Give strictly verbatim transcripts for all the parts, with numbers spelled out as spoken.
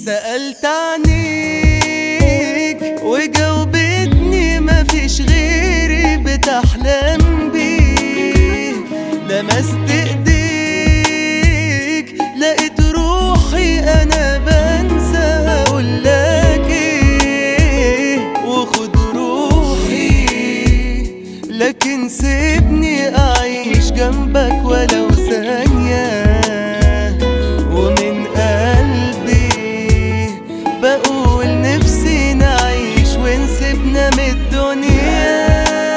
سألت عنيك وجاوبتني مفيش غيري بتحلم بيه. لمست ايديك لقيت روحي انا بنسى هقولك ايه وخد روحي، لكن سيبني اعيش جنبك ولو ثانية. ومن قلبي بقول نفسي نعيش ونسيبنا من الدنيا.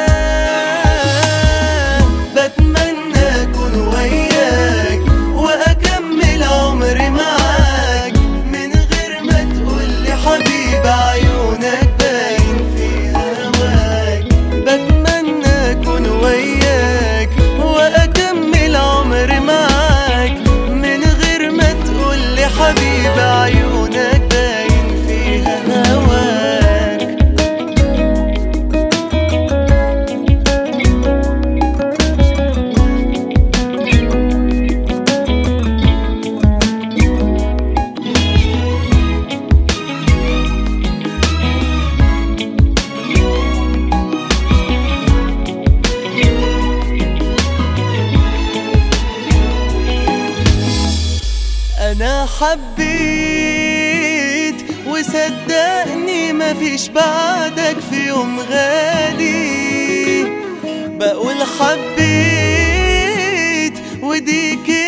بتمنى اكون وياك واكمل عمري معاك من غير ما تقولي حبيبي عيونك باين في هواك. بتمنى اكون وياك واكمل عمري معاك من غير ما تقولي حبيبي عيونك باين فيها هواك. أنا حبيت وصدقني مفيش بعدك في يوم غالي. بقول حبيت ودي كده